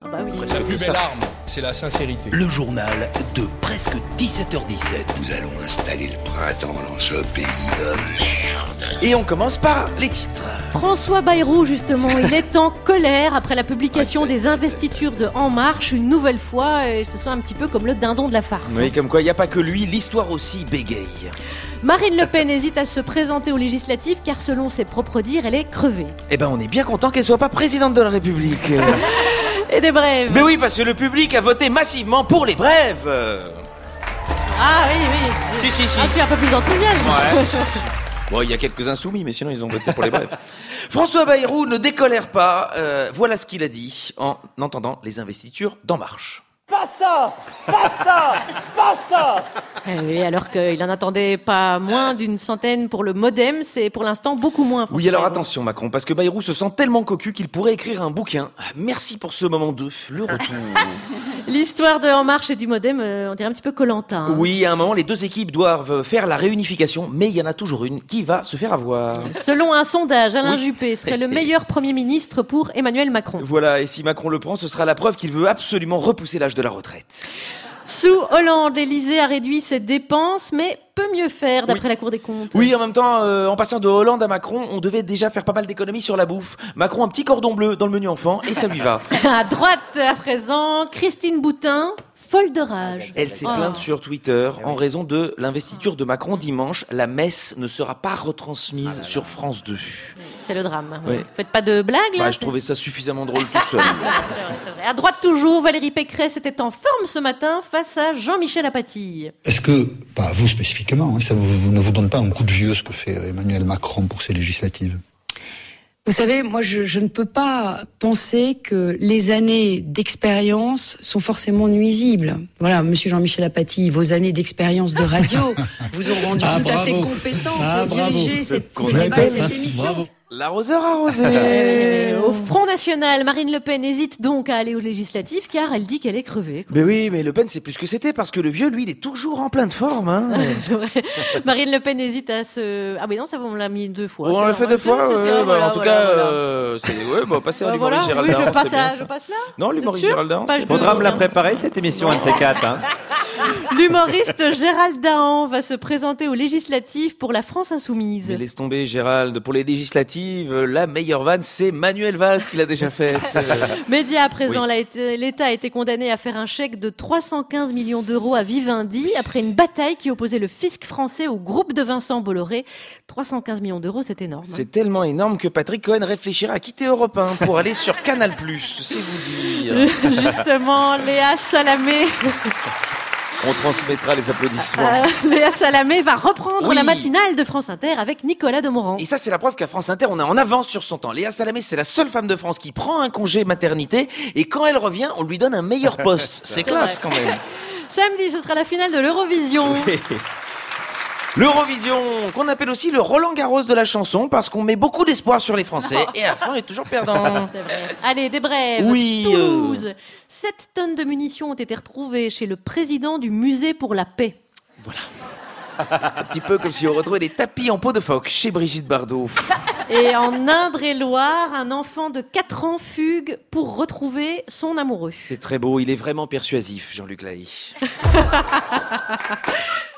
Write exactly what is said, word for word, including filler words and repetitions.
Bah oui. La plus belle arme, c'est la sincérité. Le journal de presque dix-sept heures dix-sept. Nous allons installer le printemps dans ce pays. Et on commence par les titres. François Bayrou, justement, il est en colère après la publication des investitures de En Marche. Une nouvelle fois, il se sent un petit peu comme le dindon de la farce. Oui, comme quoi il n'y a pas que lui, l'histoire aussi bégaye. Marine Le Pen hésite à se présenter aux législatives car selon ses propres dires, elle est crevée. Eh ben on est bien content qu'elle soit pas présidente de la République. Et des brèves. Mais oui, parce que le public a voté massivement pour les brèves. Ah oui, oui. Si, si, si. Ah, tu as un peu plus d'enthousiasme. Ouais. Bon, il y a quelques insoumis, mais sinon ils ont voté pour les brèves. François Bayrou ne décolère pas. Euh, voilà ce qu'il a dit en entendant les investitures d'En Marche. Pas ça, pas ça, pas ça. Eh oui, alors qu'il en attendait pas moins d'une centaine pour le modem, c'est pour l'instant beaucoup moins. Oui, alors attention Macron, parce que Bayrou se sent tellement cocu qu'il pourrait écrire un bouquin. Merci pour ce moment deux, le retour. L'histoire de En Marche et du modem, euh, on dirait un petit peu Koh-Lanta. Hein. Oui, à un moment, les deux équipes doivent faire la réunification, mais il y en a toujours une qui va se faire avoir. Selon un sondage, Alain Oui. Juppé serait le meilleur Premier ministre pour Emmanuel Macron. Voilà, et si Macron le prend, ce sera la preuve qu'il veut absolument repousser l'âge de la retraite. Sous Hollande, l'Élysée a réduit ses dépenses, mais peut mieux faire, d'après Oui. la Cour des comptes. Oui, en même temps, euh, en passant de Hollande à Macron, on devait déjà faire pas mal d'économies sur la bouffe. Macron, un petit cordon bleu dans le menu enfant, et ça lui va. À droite, à présent, Christine Boutin, folle de rage. Elle s'est Oh. plainte sur Twitter en raison de l'investiture de Macron dimanche. La messe ne sera pas retransmise sur France deux. C'est le drame. Oui. Faites pas de blagues, là. Bah, je c'est- trouvais ça suffisamment drôle tout seul. C'est vrai, c'est vrai. À droite toujours, Valérie Pécresse était en forme ce matin face à Jean-Michel Apathy. Est-ce que, pas vous spécifiquement, hein, ça vous, ne vous donne pas un coup de vieux ce que fait Emmanuel Macron pour ces législatives ? Vous savez, moi, je, je ne peux pas penser que les années d'expérience sont forcément nuisibles. Voilà, monsieur Jean-Michel Apathy, vos années d'expérience de radio vous ont rendu Ah, tout bravo. à fait compétent Ah, pour bravo. diriger cette, ce qu'on débat et appelle. cette émission. Bravo. L'arroseur arrosé. Euh, au Front National, Marine Le Pen hésite donc à aller aux législatives car elle dit qu'elle est crevée. quoi. Mais oui, mais Le Pen, c'est plus que c'était, parce que le vieux, lui, il est toujours en pleine forme. Hein. C'est vrai. Marine Le Pen hésite à se... Ah mais non, ça on l'a mis deux fois. on c'est l'a fait normal. deux fois, C'est ouais, ça, bah, voilà, en tout voilà, cas, voilà. euh, c'est ouais, bah, passer à Bah, l'Humoris voilà, oui, Géraldin, je c'est passe, bien, à, ça. je passe là. Non, Vous l'Humoris êtes sûr Géraldin, Page c'est deux. Faudra me la préparer, cette émission, un de ces quatre. Hein. L'humoriste Gérald Dahan va se présenter aux législatives pour la France Insoumise. Mais laisse tomber, Gérald. Pour les législatives, la meilleure vanne, c'est Manuel Valls qui l'a déjà faite. Média à présent, Oui. l'a été- l'État a été condamné à faire un chèque de trois cent quinze millions d'euros à Vivendi après une bataille qui opposait le fisc français au groupe de Vincent Bolloré. trois cent quinze millions d'euros, c'est énorme. hein. C'est tellement énorme que Patrick Cohen réfléchira à quitter Europe un pour aller sur Canal plus, c'est vous dire. Justement, Léa Salamé, On transmettra les applaudissements. euh, Léa Salamé va reprendre Oui. la matinale de France Inter avec Nicolas Demorand. Et ça, c'est la preuve qu'à France Inter, on est en avance sur son temps. Léa Salamé, c'est la seule femme de France qui prend un congé maternité, et quand elle revient, on lui donne un meilleur poste. C'est classe quand même. Samedi, ce sera la finale de l'Eurovision. L'Eurovision, qu'on appelle aussi le Roland Garros de la chanson, parce qu'on met beaucoup d'espoir sur les Français, et à la fin, on est toujours perdant. C'est vrai. Allez, des brèves. Oui, euh. Toulouse. sept tonnes de munitions ont été retrouvées chez le président du musée pour la paix. Un petit peu comme si on retrouvait des tapis en peau de phoque chez Brigitte Bardot. Et en Indre-et-Loire, un enfant de quatre ans fugue pour retrouver son amoureux. C'est très beau, il est vraiment persuasif, Jean-Luc Lahaye.